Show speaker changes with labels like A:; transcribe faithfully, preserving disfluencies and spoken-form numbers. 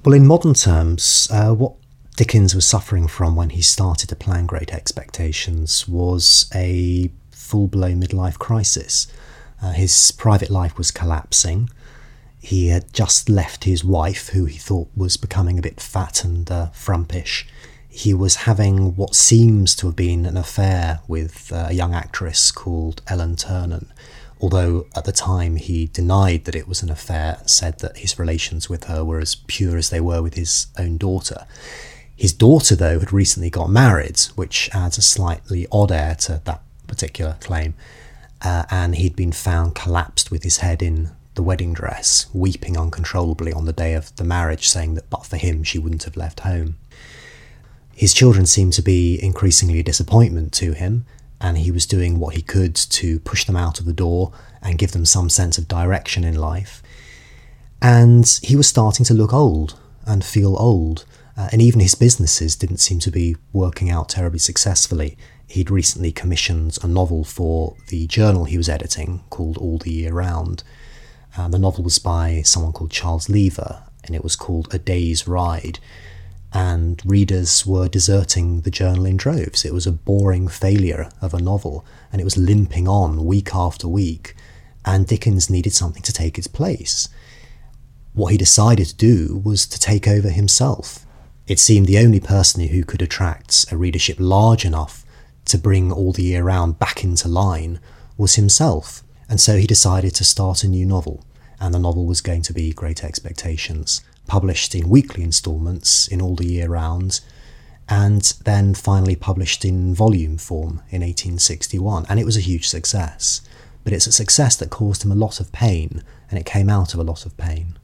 A: Well, in modern terms, uh, what Dickens was suffering from when he started to plan Great Expectations was a full-blown midlife crisis. Uh, his private life was collapsing. He had just left his wife, who he thought was becoming a bit fat and uh, frumpish. He was having what seems to have been an affair with uh, a young actress called Ellen Ternan, although at the time he denied that it was an affair, said that his relations with her were as pure as they were with his own daughter. His daughter, though, had recently got married, which adds a slightly odd air to that particular claim, uh, and he'd been found collapsed with his head in the wedding dress, weeping uncontrollably on the day of the marriage, saying that but for him she wouldn't have left home. His children seemed to be increasingly a disappointment to him, and he was doing what he could to push them out of the door and give them some sense of direction in life. And he was starting to look old and feel old, uh, and even his businesses didn't seem to be working out terribly successfully. He'd recently commissioned a novel for the journal he was editing called All the Year Round. Uh, the novel was by someone called Charles Lever, and it was called A Day's Ride. And readers were deserting the journal in droves. It was a boring failure of a novel, and it was limping on week after week, and Dickens needed something to take its place. What he decided to do was to take over himself. It seemed the only person who could attract a readership large enough to bring All the Year Round back into line was himself, and so he decided to start a new novel, and the novel was going to be Great Expectations, published in weekly instalments in All the Year Round, and then finally published in volume form in eighteen sixty-one. And it was a huge success. But it's a success that caused him a lot of pain, and it came out of a lot of pain.